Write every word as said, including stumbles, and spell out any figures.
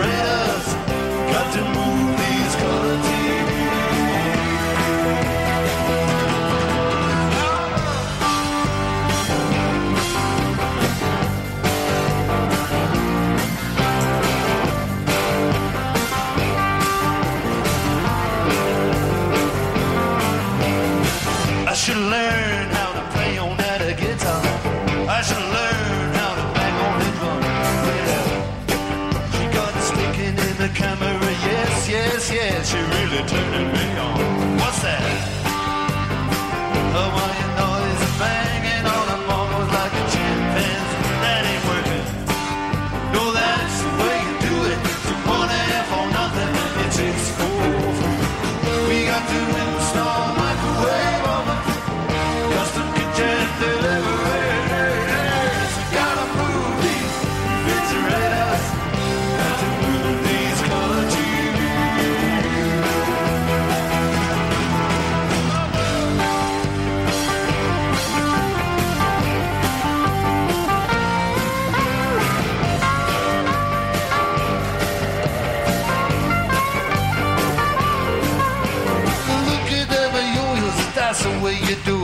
refrigerators. Got to move these color T Vs. I should learn how to play on that guitar. I should learn how to bang on the drum. Yeah. She got sticking in the camera. Yes, yes, yes. She really turning me on. What's that? Hawaiian noise banging on the marbles like a chimpanzee. That ain't working. No, that's the way you do it. So one half or nothing. It takes four. We got to install microwave oven. Custom kitchen deliveries. We gotta move these refrigerators. Got to move these color T Look at them yo-yos, that's the way you do